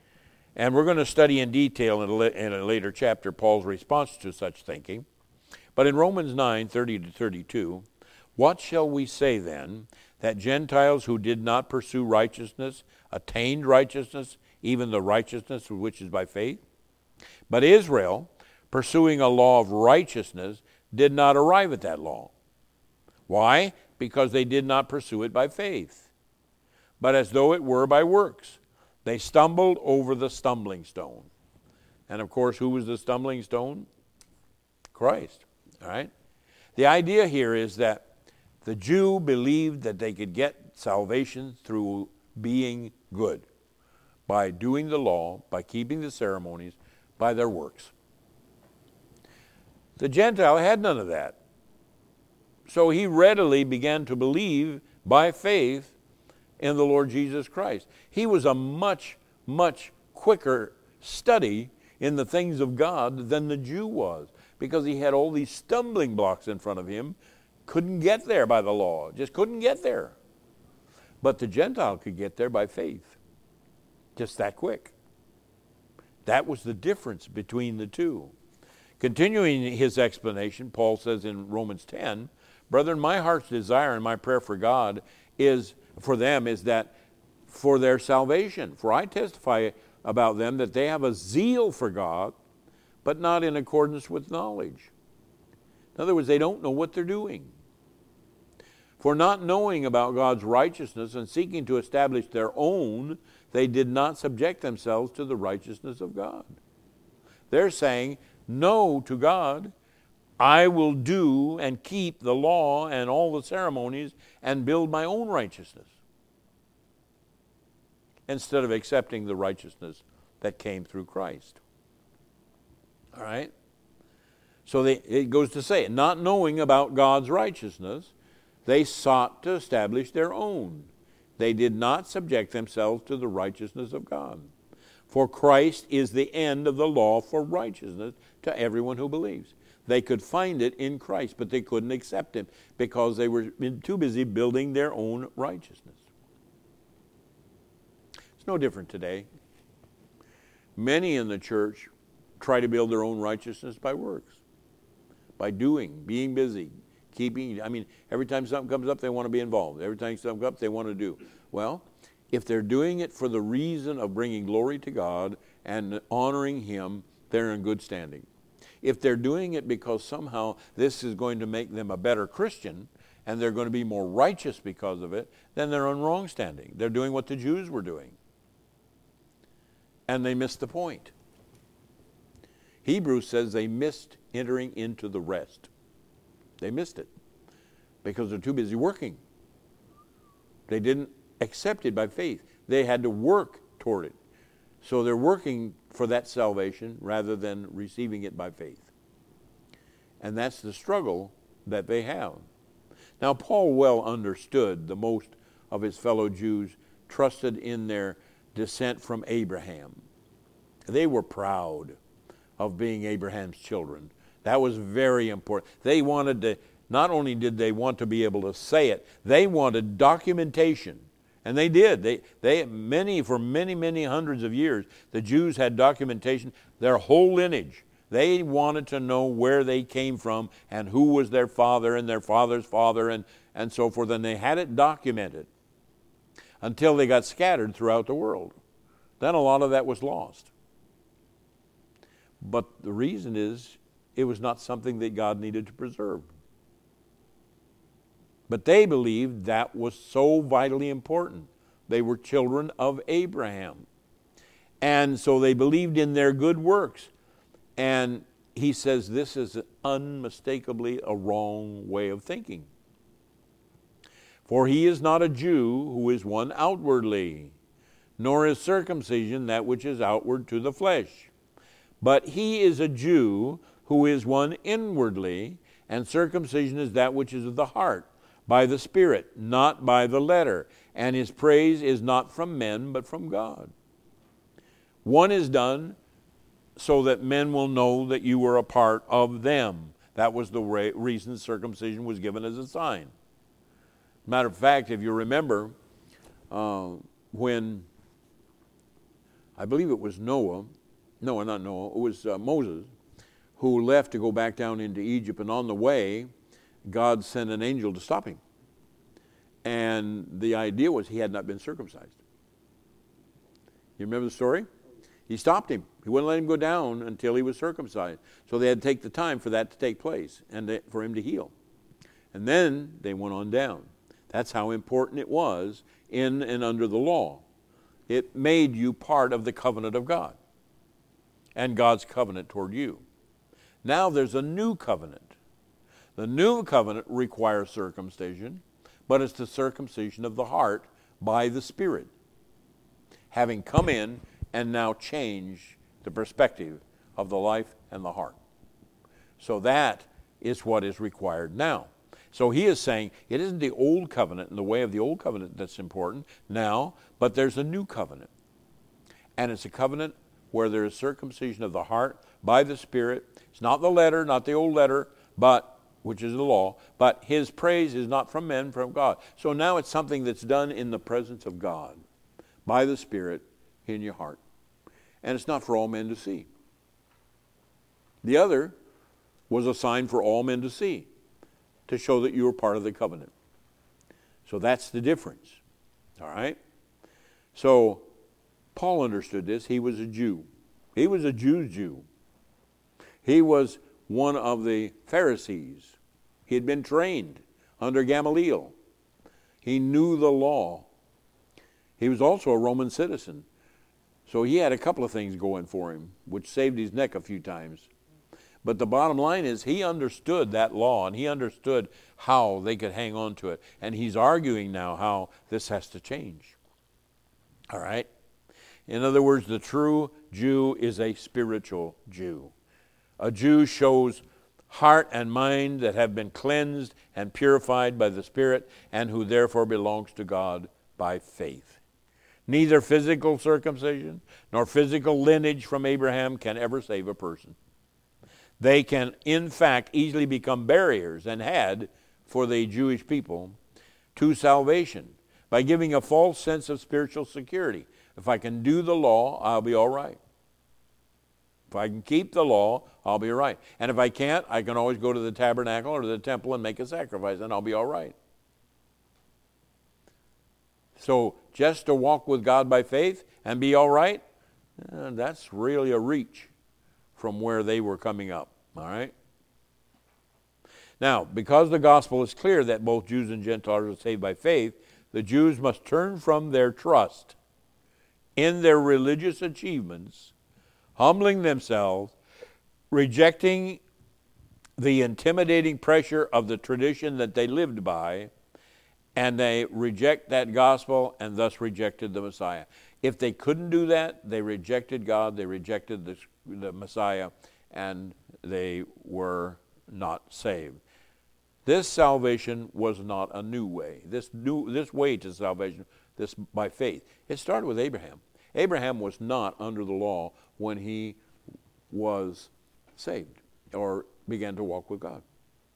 And we're going to study in detail in a later chapter Paul's response to such thinking. But in Romans 9:30-32, what shall we say then? That Gentiles who did not pursue righteousness attained righteousness, even the righteousness which is by faith? But Israel, pursuing a law of righteousness, did not arrive at that law. Why? Because they did not pursue it by faith, but as though it were by works. They stumbled over the stumbling stone. And of course, who was the stumbling stone? Christ. All right? The idea here is that the Jew believed that they could get salvation through being good, by doing the law, by keeping the ceremonies, by their works. The Gentile had none of that. So he readily began to believe by faith in the Lord Jesus Christ. He was a much, much quicker study in the things of God than the Jew was, because he had all these stumbling blocks in front of him, couldn't get there by the law, just couldn't get there. But the Gentile could get there by faith, just that quick. That was the difference between the two. Continuing his explanation, Paul says in Romans 10, "Brethren, my heart's desire and my prayer for God for them is that for their salvation. For I testify about them that they have a zeal for God, but not in accordance with knowledge." In other words, they don't know what they're doing. For not knowing about God's righteousness and seeking to establish their own, they did not subject themselves to the righteousness of God. They're saying no to God. I will do and keep the law and all the ceremonies and build my own righteousness, instead of accepting the righteousness that came through Christ. All right? So it goes to say, not knowing about God's righteousness, they sought to establish their own. They did not subject themselves to the righteousness of God. For Christ is the end of the law for righteousness to everyone who believes. They could find it in Christ, but they couldn't accept him because they were too busy building their own righteousness. It's no different today. Many in the church try to build their own righteousness by works, by doing, being busy, keeping. Every time something comes up, they want to be involved. Every time something comes up, they want to do. Well, if they're doing it for the reason of bringing glory to God and honoring him, they're in good standing. If they're doing it because somehow this is going to make them a better Christian and they're going to be more righteous because of it, then they're on wrong standing. They're doing what the Jews were doing. And they missed the point. Hebrews says they missed entering into the rest. They missed it because they're too busy working. They didn't accept it by faith. They had to work toward it. So they're working for that salvation rather than receiving it by faith. And that's the struggle that they have. Now, Paul well understood the most of his fellow Jews trusted in their descent from Abraham. They were proud of being Abraham's children. That was very important. They wanted to, not only did they want to be able to say it, they wanted documentation. And they did. For many hundreds of years, the Jews had documentation, their whole lineage. They wanted to know where they came from and who was their father and their father's father and so forth. And they had it documented until they got scattered throughout the world. Then a lot of that was lost. But the reason is it was not something that God needed to preserve. But they believed that was so vitally important. They were children of Abraham. And so they believed in their good works. And he says this is unmistakably a wrong way of thinking. For he is not a Jew who is one outwardly, nor is circumcision that which is outward to the flesh. But he is a Jew who is one inwardly, and circumcision is that which is of the heart, by the Spirit, not by the letter. And his praise is not from men, but from God. One is done so that men will know that you were a part of them. That was the reason circumcision was given as a sign. Matter of fact, if you remember, when, I believe it was Moses, who left to go back down into Egypt, and on the way, God sent an angel to stop him. And the idea was he had not been circumcised. You remember the story? He stopped him. He wouldn't let him go down until he was circumcised. So they had to take the time for that to take place and for him to heal. And then they went on down. That's how important it was in and under the law. It made you part of the covenant of God and God's covenant toward you. Now there's a new covenant. The new covenant requires circumcision, but it's the circumcision of the heart by the Spirit, having come in and now change the perspective of the life and the heart. So that is what is required now. So he is saying it isn't the old covenant and the way of the old covenant that's important now, but there's a new covenant. And it's a covenant where there is circumcision of the heart by the Spirit. It's not the letter, not the old letter, but which is the law, but his praise is not from men, from God. So now it's something that's done in the presence of God by the Spirit in your heart. And it's not for all men to see. The other was a sign for all men to see, to show that you were part of the covenant. So that's the difference. All right? So Paul understood this. He was a Jew. He was a Jew's Jew. He was one of the Pharisees. He had been trained under Gamaliel. He knew the law. He was also a Roman citizen. So he had a couple of things going for him, which saved his neck a few times. But the bottom line is he understood that law, and he understood how they could hang on to it. And he's arguing now how this has to change. All right? In other words, the true Jew is a spiritual Jew. A Jew shows heart and mind that have been cleansed and purified by the Spirit, and who therefore belongs to God by faith. Neither physical circumcision nor physical lineage from Abraham can ever save a person. They can, in fact, easily become barriers, and had for the Jewish people, to salvation by giving a false sense of spiritual security. If I can do the law, I'll be all right. If I can keep the law, I'll be all right. And if I can't, I can always go to the tabernacle or to the temple and make a sacrifice, and I'll be all right. So just to walk with God by faith and be all right, that's really a reach from where they were coming up. All right? Now, because the gospel is clear that both Jews and Gentiles are saved by faith, the Jews must turn from their trust in their religious achievements, humbling themselves, rejecting the intimidating pressure of the tradition that they lived by, and they reject that gospel and thus rejected the Messiah. If they couldn't do that, they rejected God, they rejected the Messiah, and they were not saved. This salvation was not a new way. This way to salvation, this by faith. It started with Abraham. Abraham was not under the law when he was saved or began to walk with God.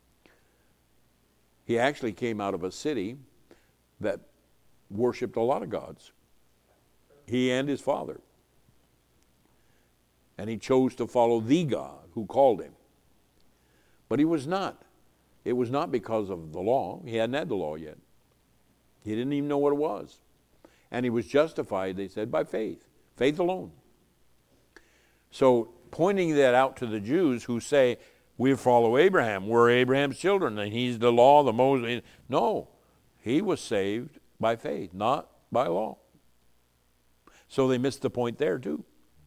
He actually came out of a city that worshiped a lot of gods. He and his father. And he chose to follow the God who called him. But he was not. It was not because of the law. He hadn't had the law yet. He didn't even know what it was. And he was justified, they said, by faith. Faith alone. So pointing that out to the Jews who say, we follow Abraham, we're Abraham's children, and he's the law, the Moses. No, he was saved by faith, not by law. So they missed the point there too.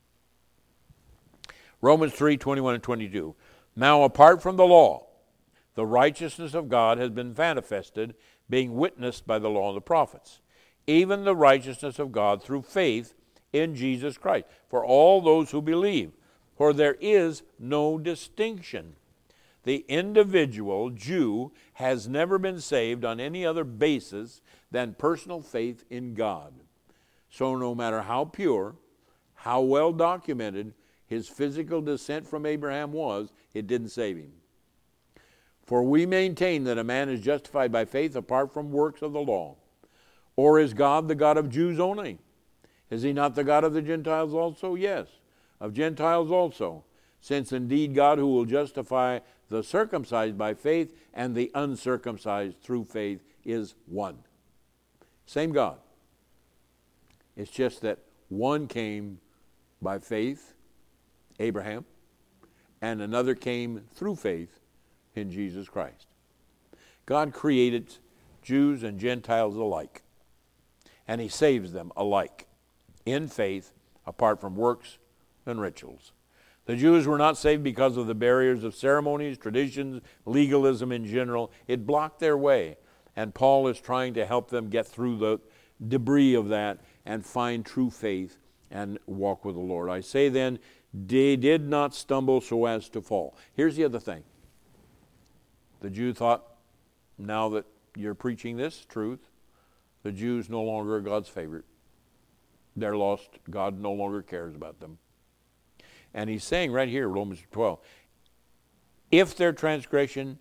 Romans 3:21 and 22. Now apart from the law, the righteousness of God has been manifested, being witnessed by the law and the prophets, even the righteousness of God through faith in Jesus Christ, for all those who believe. For there is no distinction. The individual Jew has never been saved on any other basis than personal faith in God. So no matter how pure, how well documented his physical descent from Abraham was, it didn't save him. For we maintain that a man is justified by faith apart from works of the law. Or is God the God of Jews only? Is he not the God of the Gentiles also? Yes, of Gentiles also. since indeed God, who will justify the circumcised by faith and the uncircumcised through faith, is one. Same God. It's just that one came by faith, Abraham, and another came through faith in Jesus Christ. God created Jews and Gentiles alike, and he saves them alike in faith, apart from works and rituals. The Jews were not saved because of the barriers of ceremonies, traditions, legalism in general. It blocked their way, and Paul is trying to help them get through the debris of that and find true faith and walk with the Lord. I say then, they did not stumble so as to fall. Here's the other thing. The Jew thought, now that you're preaching this truth, the Jews no longer are God's favorite. They're lost. God no longer cares about them. And he's saying right here, Romans 12, if their transgression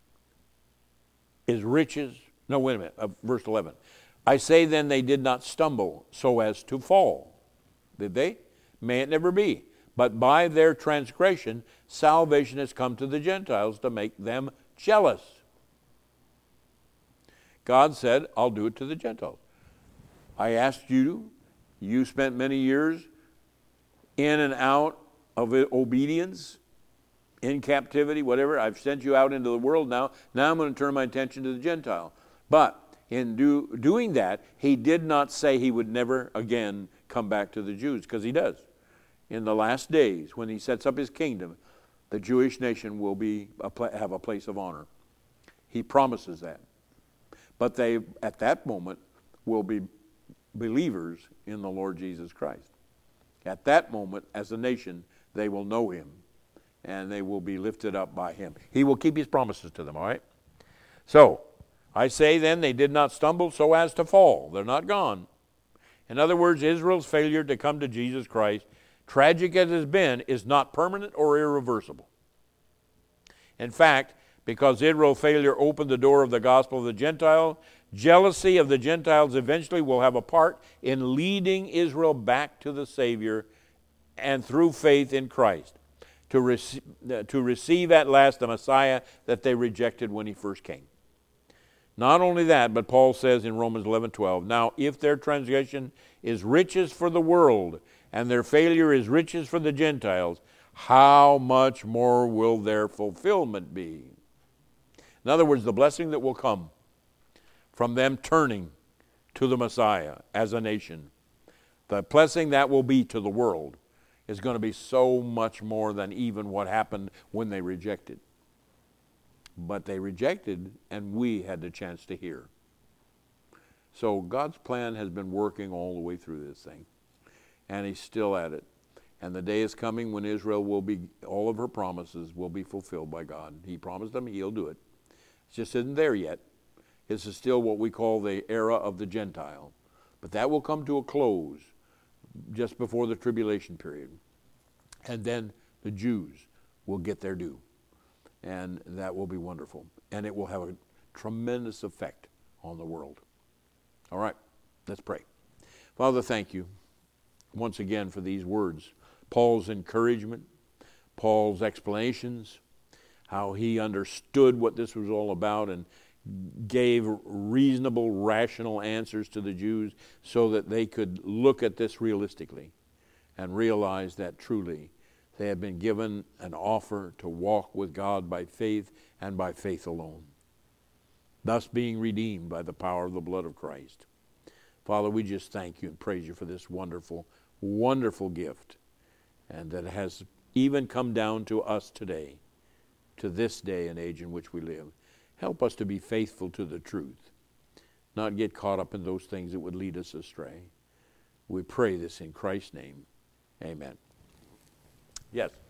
is riches, no, wait a minute, verse 11. I say then they did not stumble so as to fall. Did they? May it never be. But by their transgression, salvation has come to the Gentiles to make them jealous. God said, I'll do it to the Gentiles. I asked you, you spent many years in and out of obedience, in captivity, whatever. I've sent you out into the world now. Now I'm going to turn my attention to the Gentile. But in doing that, he did not say he would never again come back to the Jews, because he does. In the last days, when he sets up his kingdom, the Jewish nation will have a place of honor. He promises that. But they, at that moment, will be believers in the Lord Jesus Christ. At that moment, as a nation, they will know him, and they will be lifted up by him. He will keep his promises to them, all right? So, I say then, they did not stumble so as to fall. They're not gone. In other words, Israel's failure to come to Jesus Christ, tragic as it has been, is not permanent or irreversible. In fact, because Israel's failure opened the door of the gospel of the Gentile, jealousy of the Gentiles eventually will have a part in leading Israel back to the Savior and through faith in Christ to receive at last the Messiah that they rejected when he first came. Not only that, but Paul says in Romans 11:12, now if their transgression is riches for the world and their failure is riches for the Gentiles, how much more will their fulfillment be? In other words, the blessing that will come from them turning to the Messiah as a nation, the blessing that will be to the world is going to be so much more than even what happened when they rejected. But they rejected, and we had the chance to hear. So God's plan has been working all the way through this thing, and he's still at it. And the day is coming when Israel will be, all of her promises will be fulfilled by God. He promised them he'll do it. It just isn't there yet. This is still what we call the era of the Gentile. But that will come to a close just before the tribulation period. And then the Jews will get their due. And that will be wonderful. And it will have a tremendous effect on the world. All right, let's pray. Father, thank you once again for these words. Paul's encouragement, Paul's explanations, how he understood what this was all about and gave reasonable, rational answers to the Jews so that they could look at this realistically and realize that truly they have been given an offer to walk with God by faith and by faith alone, thus being redeemed by the power of the blood of Christ. Father, we just thank you and praise you for this wonderful, wonderful gift, and that has even come down to us today, to this day and age in which we live. Help us to be faithful to the truth, not get caught up in those things that would lead us astray. We pray this in Christ's name. Amen. Yes.